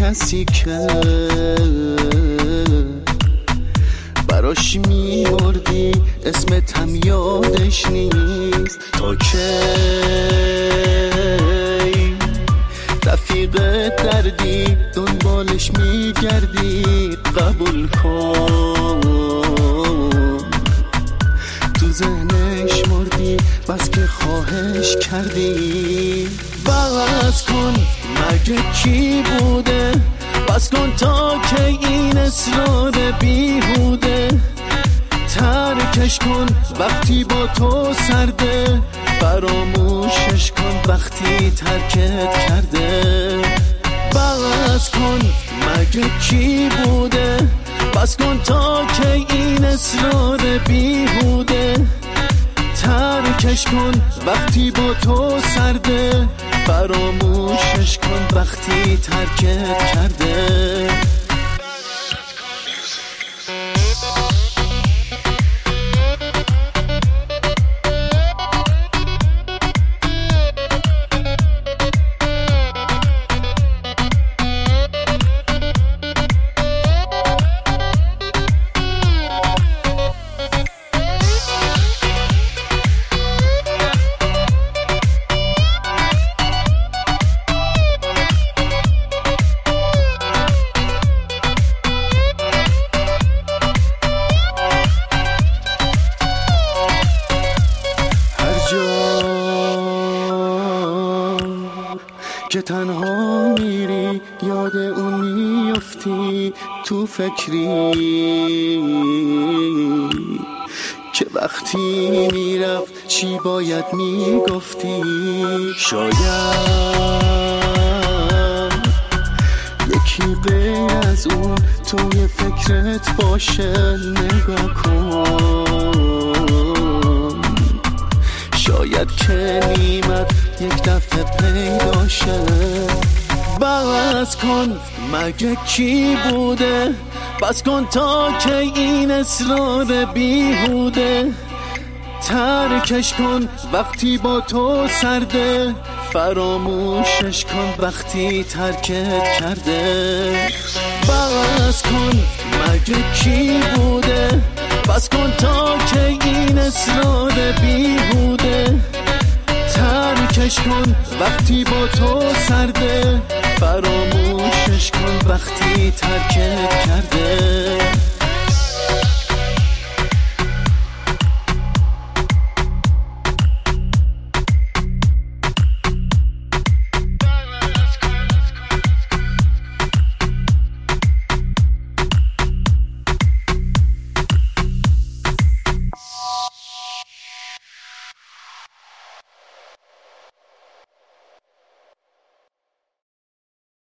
کسی که براش میمردی اسمت هم یادش نیست. تا کی رفیق دردی دنبالش میگردی؟ قبول کن تو ذهنش مردی بس که خواهش کردی. بس کن مگه کی بوده؟ بس کن تا که این اصرار بیهوده. ترکش کن وقتی با تو سرده، فراموشش کن وقتی ترکت کرده. بس کن مگه کی بوده؟ بس کن تا که این اصرار بیهوده. ترکش کن وقتی با تو سرده، فراموشش کن وقتی ترکت کرده. که تنها میری یاد اون میفتی، تو فکری که وقتی میرفت چی باید میگفتی. شاید یکی غیر از اون توی فکرت باشه. نگاه کن شاید که نیمت یک دفعه پیدا شه. بس کن مگه کی بوده؟ بس کن تا که این اصرار بیهوده. ترکش کن وقتی با تو سرده، فراموشش کن وقتی ترکت کرده. بس کن مگه کی بوده؟ بس کن تا که این اصرار بیهوده. ترکش کن وقتی با تو سرده، فراموشش کن وقتی ترکت کرده.